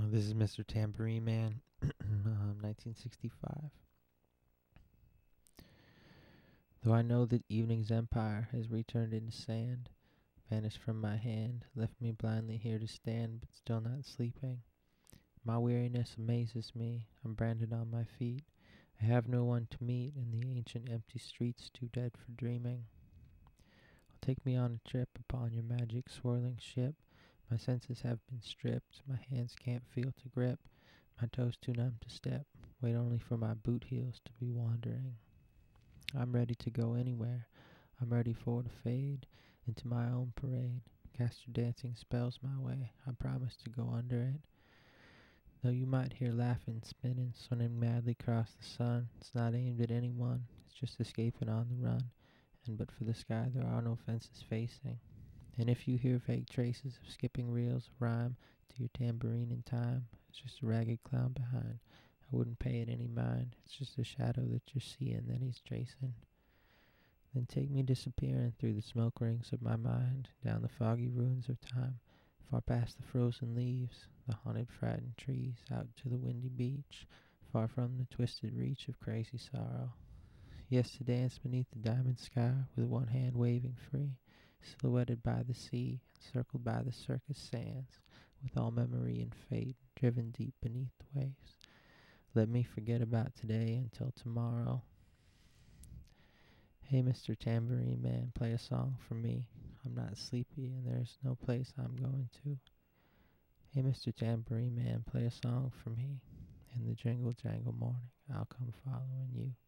This is Mr. Tambourine Man, 1965. Though I know that evening's empire has returned into sand, vanished from my hand, left me blindly here to stand, but still not sleeping. My weariness amazes me, I'm branded on my feet. I have no one to meet in the ancient empty streets, too dead for dreaming. Take me on a trip upon your magic swirling ship. My senses have been stripped, my hands can't feel to grip, my toes too numb to step, wait only for my boot heels to be wandering. I'm ready to go anywhere, I'm ready for to fade into my own parade. Cast your dancing spells my way, I promise to go under it. Though you might hear laughing, spinning, swimming madly across the sun, it's not aimed at anyone, it's just escaping on the run. And but for the sky there are no fences facing. And if you hear vague traces of skipping reels of rhyme to your tambourine in time, it's just a ragged clown behind. I wouldn't pay it any mind, it's just a shadow that you're seeing that he's tracing. Then take me disappearing through the smoke rings of my mind, down the foggy ruins of time, far past the frozen leaves, the haunted frightened trees, out to the windy beach, far from the twisted reach of crazy sorrow. Yes, to dance beneath the diamond sky with one hand waving free, silhouetted by the sea, encircled by the circus sands, with all memory and fate driven deep beneath the waves. Let me forget about today until tomorrow. Hey, Mr. Tambourine Man, play a song for me. I'm not sleepy and there's no place I'm going to. Hey, Mr. Tambourine Man, play a song for me. In the jingle jangle morning, I'll come following you.